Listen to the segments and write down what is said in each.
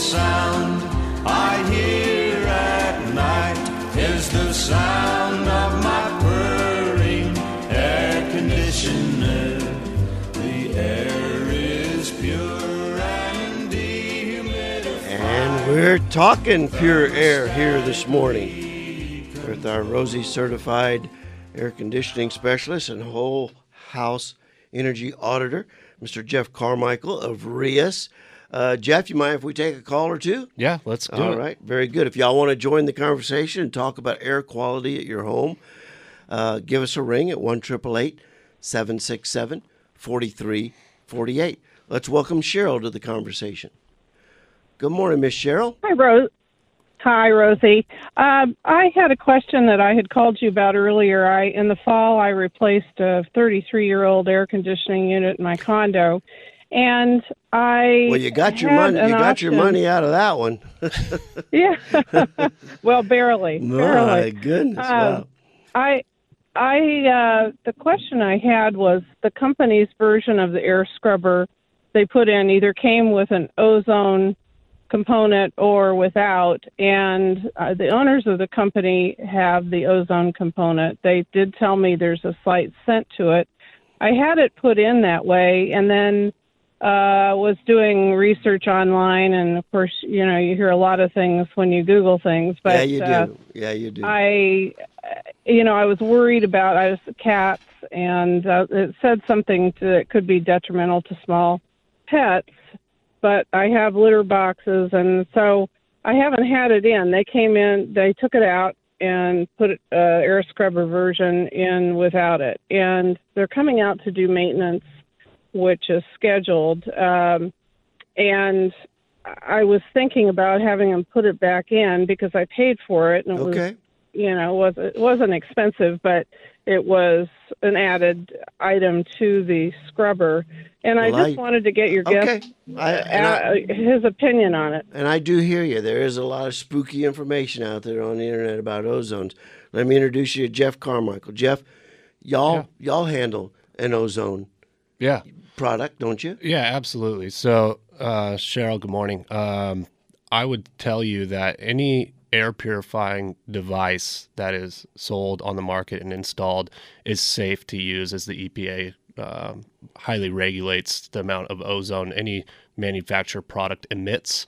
sound I hear at night is the sound of my purring air conditioner. The air is pure and dehumidified. And we're talking pure air here this morning with our Rosie certified air conditioning specialist and whole house energy auditor, Mr. Jeff Carmichael of RIAS. Jeff, you mind if we take a call or two? Yeah, let's do it. All right, very good. If y'all want to join the conversation and talk about air quality at your home, give us a ring at 1-888-767-4348. Let's welcome Cheryl to the conversation. Good morning, Miss Cheryl. Hi, Rose. Hi, Rosie. I had a question that I had called you about earlier. In the fall, I replaced a 33-year-old air conditioning unit in my condo, and you got your money. You got your money out of that one. Yeah. Well, barely. My goodness! Wow. The question I had was the company's version of the air scrubber they put in either came with an ozone component or without, and the owners of the company have the ozone component. They did tell me there's a slight scent to it. I had it put in that way, and then was doing research online, and of course, you hear a lot of things when you Google things. But Yeah, you do. I was worried about cats, and it said something that could be detrimental to small pets. But I have litter boxes, and so I haven't had it in. They came in, they took it out and put air scrubber version in without it. And they're coming out to do maintenance, which is scheduled. And I was thinking about having them put it back in because I paid for it, and it it wasn't expensive, but it was an added item to the scrubber. And I just wanted to get your guest his opinion on it. And I do hear you. There is a lot of spooky information out there on the internet about ozones. Let me introduce you to Jeff Carmichael. Jeff, y'all handle an ozone product, don't you? Yeah, absolutely. So, Cheryl, good morning. I would tell you that any air purifying device that is sold on the market and installed is safe to use, as the EPA highly regulates the amount of ozone any manufactured product emits.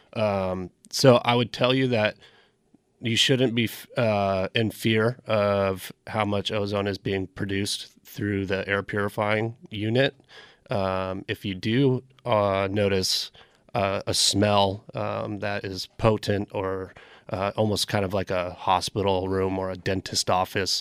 So I would tell you that you shouldn't be in fear of how much ozone is being produced through the air purifying unit. If you do notice a smell that is potent or almost kind of like a hospital room or a dentist office,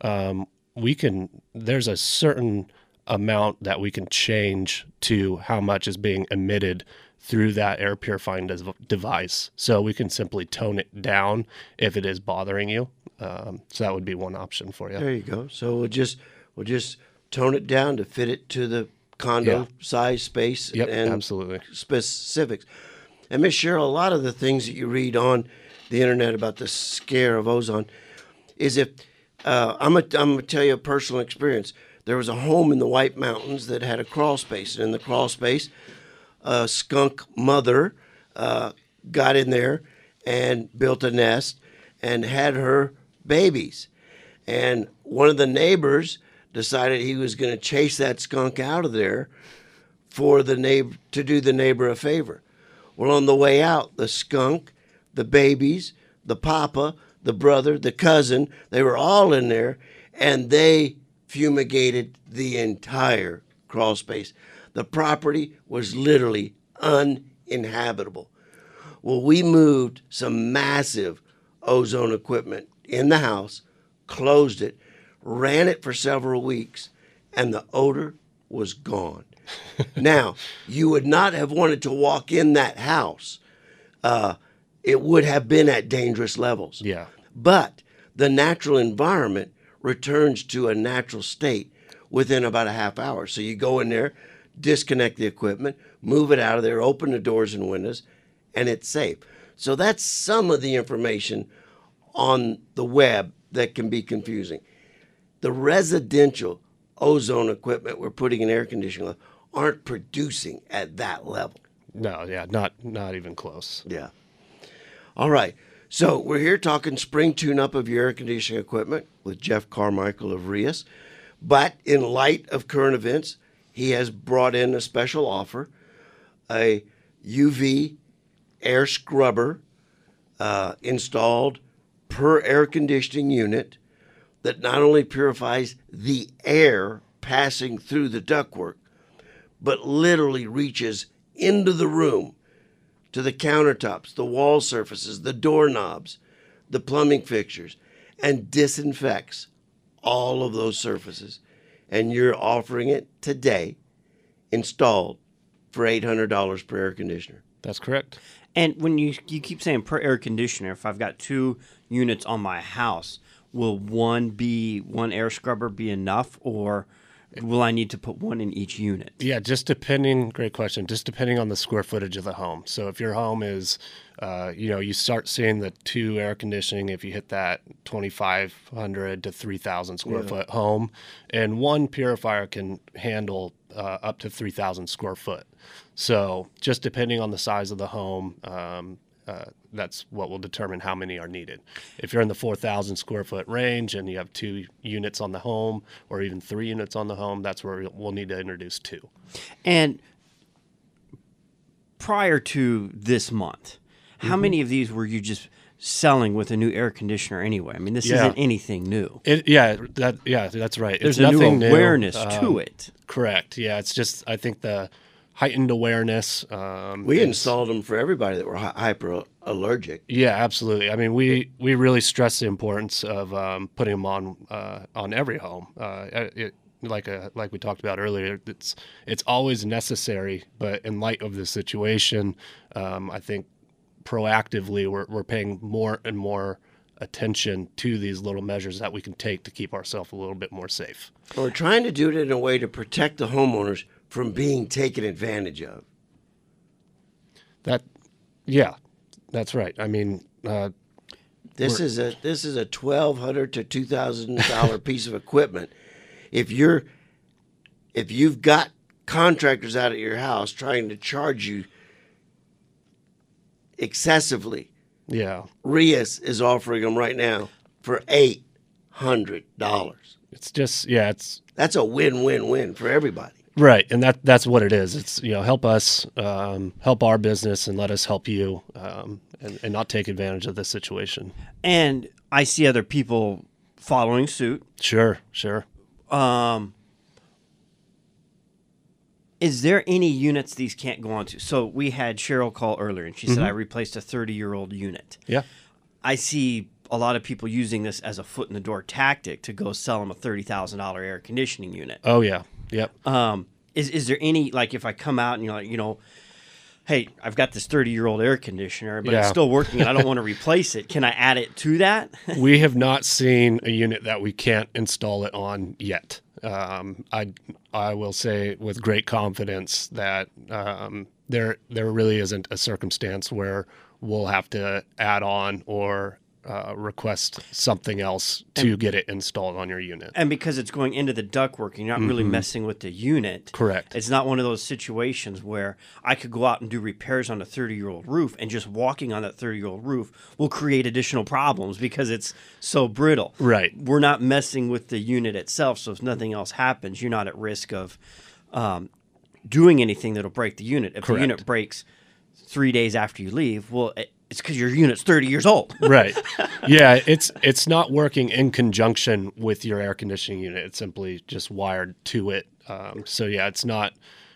there's a certain amount that we can change to how much is being emitted through that air purifying device. So we can simply tone it down if it is bothering you. So that would be one option for you. There you go. So we'll just tone it down to fit it to the condo size, space, and absolutely specifics. And Miss Cheryl, a lot of the things that you read on the internet about the scare of ozone is I'm gonna tell you a personal experience. There was a home in the White Mountains that had a crawl space, and in the crawl space, a skunk mother got in there and built a nest and had her babies. And one of the neighbors decided he was going to chase that skunk out of there for the neighbor to do the neighbor a favor. Well, on the way out, the skunk, the babies, the papa, the brother, the cousin, they were all in there, and they fumigated the entire crawl space. The property was literally uninhabitable. Well, we moved some massive ozone equipment in the house, closed it, ran it for several weeks, and the odor was gone. Now, you would not have wanted to walk in that house. It would have been at dangerous levels. Yeah. But the natural environment returns to a natural state within about a half hour. So you go in there, disconnect the equipment, move it out of there, open the doors and windows, and it's safe. So that's some of the information on the web that can be confusing. The residential ozone equipment we're putting in air conditioning aren't producing at that level. No, yeah, not even close. Yeah. All right. So we're here talking spring tune-up of your air conditioning equipment with Jeff Carmichael of Rias. But in light of current events, he has brought in a special offer, a UV air scrubber installed per air conditioning unit that not only purifies the air passing through the ductwork, but literally reaches into the room to the countertops, the wall surfaces, the doorknobs, the plumbing fixtures, and disinfects all of those surfaces. And you're offering it today, installed for $800 per air conditioner. That's correct. And when you keep saying per air conditioner, if I've got 2 units on my house, will one air scrubber be enough, or will I need to put one in each unit? Yeah, great question, just depending on the square footage of the home. So if your home is, you start seeing the 2 air conditioning if you hit that 2,500 to 3,000 square foot home, and one purifier can handle up to 3,000 square foot. So just depending on the size of the home, that's what will determine how many are needed. If you're in the 4,000 square foot range and you have 2 units on the home or even 3 units on the home, that's where we'll need to introduce 2. And prior to this month, how many of these were you just selling with a new air conditioner anyway? I mean, this isn't anything new. That's right. There's a new awareness to it. Correct. Yeah, it's just, I think, the heightened awareness. We installed them for everybody that were hyper allergic. Yeah, absolutely. I mean, we really stress the importance of putting them on every home. Like we talked about earlier, it's always necessary, but in light of the situation, I think proactively we're paying more and more attention to these little measures that we can take to keep ourselves a little bit more safe. We're trying to do it in a way to protect the homeowners from being taken advantage of. That's right. I mean, this is a $1,200 to $2,000 piece of equipment. If you've got contractors out at your house trying to charge you excessively, Rias is offering them right now for $800. It's just that's a win-win-win for everybody. Right, and that's what it is. It's help us, help our business, and let us help you, and not take advantage of this situation. And I see other people following suit. Sure. Is there any units these can't go onto? So we had Cheryl call earlier, and she said, I replaced a 30-year-old unit. Yeah. I see a lot of people using this as a foot-in-the-door tactic to go sell them a $30,000 air conditioning unit. Oh, yeah. Yep. Is there any, like, if I come out and you're like, hey, I've got this 30-year-old air conditioner, but it's still working and I don't want to replace it. Can I add it to that? We have not seen a unit that we can't install it on yet. I will say with great confidence that there really isn't a circumstance where we'll have to add on or request something else to get it installed on your unit. And because it's going into the ductwork, you're not really messing with the unit. Correct. It's not one of those situations where I could go out and do repairs on a 30-year-old roof, and just walking on that 30-year-old roof will create additional problems because it's so brittle. Right. We're not messing with the unit itself, so if nothing else happens, you're not at risk of doing anything that'll break the unit. If the unit breaks 3 days after you leave, well, it's because your unit's 30 years old. Right. Yeah, it's not working in conjunction with your air conditioning unit. It's simply just wired to it. So yeah, it's not.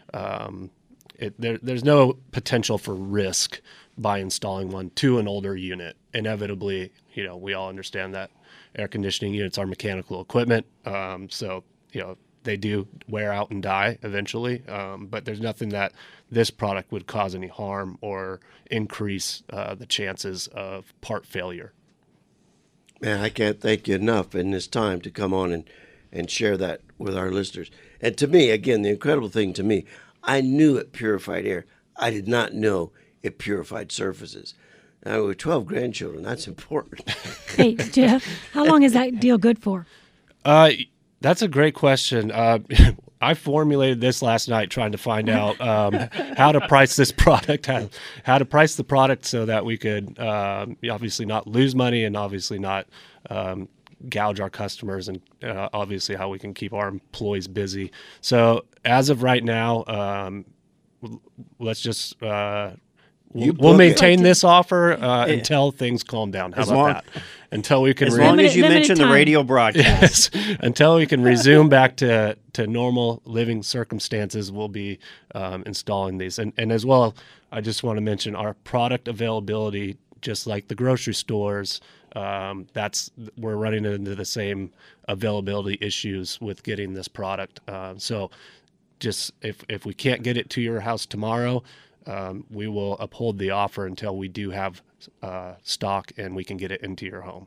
There's no potential for risk by installing one to an older unit. Inevitably, we all understand that air conditioning units are mechanical equipment. So they do wear out and die eventually. But there's nothing that this product would cause any harm or increase the chances of part failure. Man, I can't thank you enough in this time to come on and share that with our listeners. And to me, again, the incredible thing to me, I knew it purified air. I did not know it purified surfaces. Now, with 12 grandchildren, that's important. Hey, Jeff, how long is that deal good for? That's a great question. I formulated this last night trying to find out how to price this product, how to price the product so that we could obviously not lose money and obviously not gouge our customers, and obviously how we can keep our employees busy. So as of right now, let's just we'll maintain this offer until things calm down. How about that? Until we can as long as you mention the radio broadcast. Yes, until we can resume back to normal living circumstances, we'll be installing these. And as well, I just want to mention our product availability, just like the grocery stores. We're running into the same availability issues with getting this product. So just if we can't get it to your house tomorrow, we will uphold the offer until we do have stock and we can get it into your home.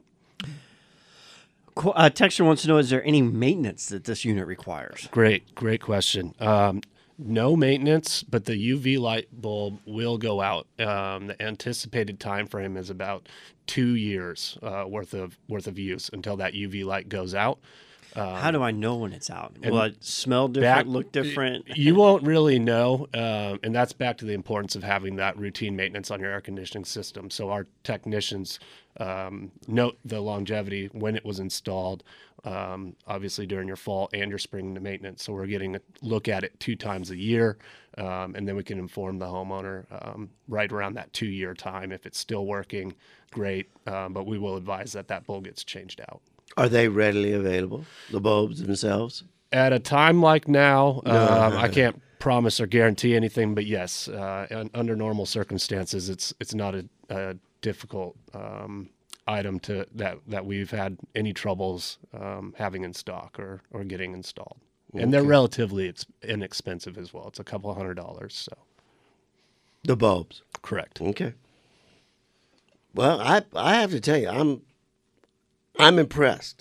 Texter wants to know, is there any maintenance that this unit requires? Great question. No maintenance, but the UV light bulb will go out. The anticipated time frame is about 2 years worth of use until that UV light goes out. How do I know when it's out? Will it smell different, look different? You won't really know, and that's back to the importance of having that routine maintenance on your air conditioning system. So our technicians note the longevity when it was installed, obviously during your fall and your spring maintenance. So we're getting a look at it 2 times a year, and then we can inform the homeowner right around that 2-year time. If it's still working, great, but we will advise that bulb gets changed out. Are they readily available, the bulbs themselves? At a time like now, I can't promise or guarantee anything, but yes, under normal circumstances, it's not a difficult item that we've had any troubles having in stock or getting installed. Okay. And they're relatively inexpensive as well. It's a couple of $100. So the bulbs, correct? Okay. Well, I have to tell you, I'm impressed.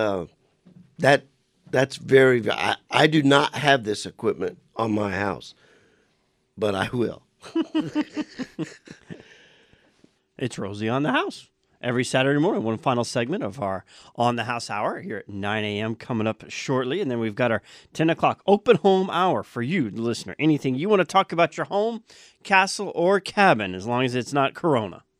That's very. I do not have this equipment on my house, but I will. It's Rosie on the House. Every Saturday morning, one final segment of our On the House Hour here at 9 a.m. coming up shortly. And then we've got our 10 o'clock open home hour for you, the listener. Anything you want to talk about your home, castle, or cabin, as long as it's not Corona.